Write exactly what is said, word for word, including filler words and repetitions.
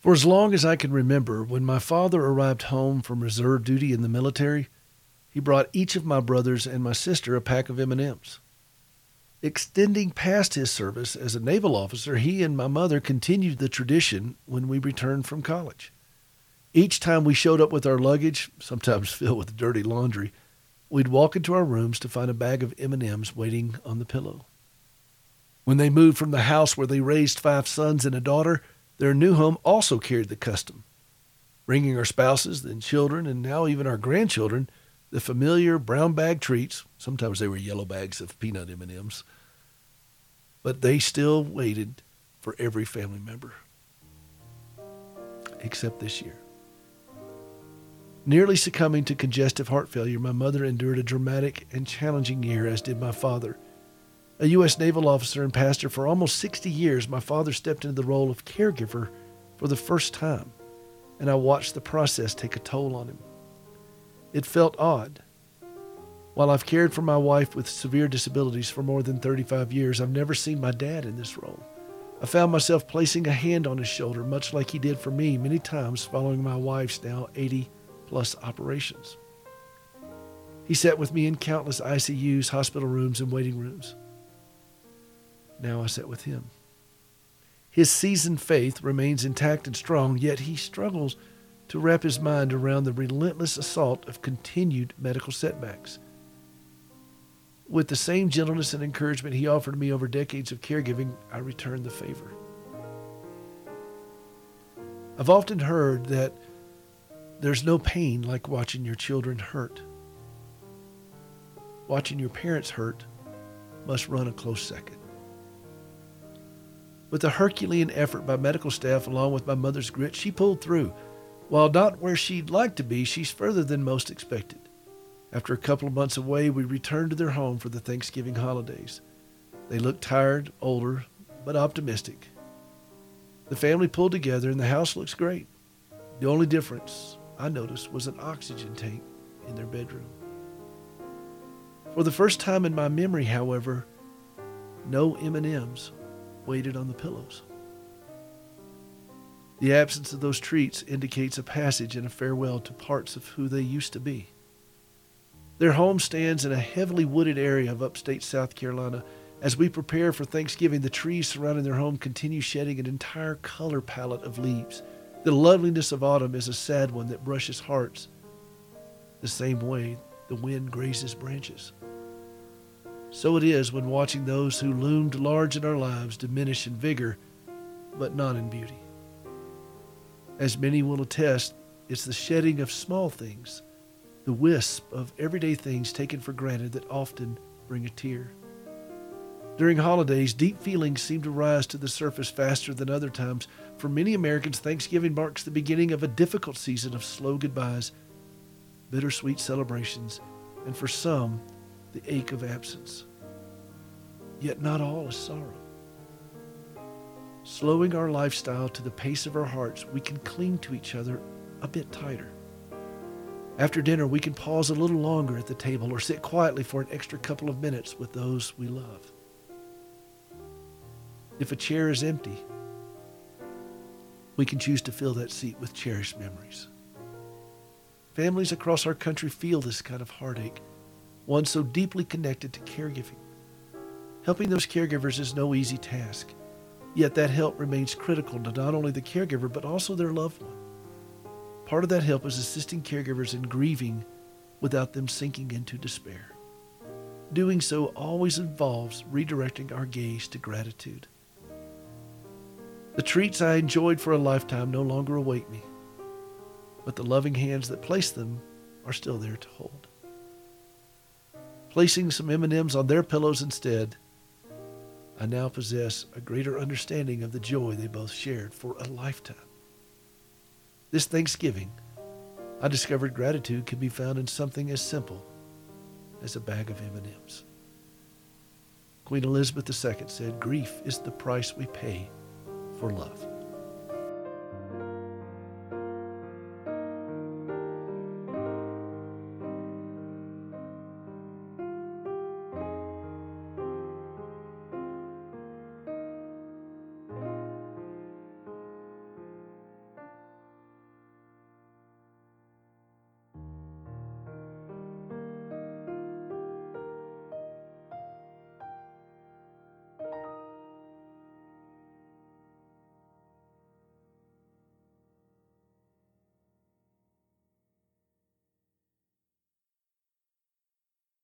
For as long as I can remember, when my father arrived home from reserve duty in the military, he brought each of my brothers and my sister a pack of M and M's. Extending past his service as a naval officer, he and my mother continued the tradition when we returned from college. Each time we showed up with our luggage, sometimes filled with dirty laundry, we'd walk into our rooms to find a bag of M and M's waiting on the pillow. When they moved from the house where they raised five sons and a daughter, their new home also carried the custom, bringing our spouses, then children, and now even our grandchildren, the familiar brown bag treats. Sometimes they were yellow bags of peanut M and M's. But they still waited for every family member. Except this year. Nearly succumbing to congestive heart failure, my mother endured a dramatic and challenging year, as did my father. A U S naval officer and pastor for almost sixty years, my father stepped into the role of caregiver for the first time, and I watched the process take a toll on him. It felt odd. While I've cared for my wife with severe disabilities for more than thirty-five years, I've never seen my dad in this role. I found myself placing a hand on his shoulder, much like he did for me many times following my wife's now eighty-plus operations. He sat with me in countless I C Us, hospital rooms, and waiting rooms. Now I sat with him. His seasoned faith remains intact and strong, yet he struggles to wrap his mind around the relentless assault of continued medical setbacks. With the same gentleness and encouragement he offered me over decades of caregiving, I returned the favor. I've often heard that there's no pain like watching your children hurt. Watching your parents hurt must run a close second. With a Herculean effort by medical staff along with my mother's grit, she pulled through. While not where she'd like to be, she's further than most expected. After a couple of months away, we returned to their home for the Thanksgiving holidays. They looked tired, older, but optimistic. The family pulled together and the house looks great. The only difference I noticed was an oxygen tank in their bedroom. For the first time in my memory, however, no M and M's waited on the pillows. The absence of those treats indicates a passage and a farewell to parts of who they used to be. Their home stands in a heavily wooded area of upstate South Carolina. As we prepare for Thanksgiving, the trees surrounding their home continue shedding an entire color palette of leaves. The loveliness of autumn is a sad one that brushes hearts the same way the wind grazes branches. So it is when watching those who loomed large in our lives diminish in vigor, but not in beauty. As many will attest, it's the shedding of small things, the wisp of everyday things taken for granted, that often bring a tear. During holidays, deep feelings seem to rise to the surface faster than other times. For many Americans, Thanksgiving marks the beginning of a difficult season of slow goodbyes, bittersweet celebrations, and for some, the ache of absence. Yet not all is sorrow. Slowing our lifestyle to the pace of our hearts, we can cling to each other a bit tighter. After dinner, we can pause a little longer at the table or sit quietly for an extra couple of minutes with those we love. If a chair is empty, we can choose to fill that seat with cherished memories. Families across our country feel this kind of heartache, one so deeply connected to caregiving. Helping those caregivers is no easy task, yet that help remains critical to not only the caregiver, but also their loved one. Part of that help is assisting caregivers in grieving without them sinking into despair. Doing so always involves redirecting our gaze to gratitude. The treats I enjoyed for a lifetime no longer await me, but the loving hands that placed them are still there to hold. Placing some M and M's on their pillows instead, I now possess a greater understanding of the joy they both shared for a lifetime. This Thanksgiving, I discovered gratitude can be found in something as simple as a bag of M and M's. Queen Elizabeth the Second said, "Grief is the price we pay for love."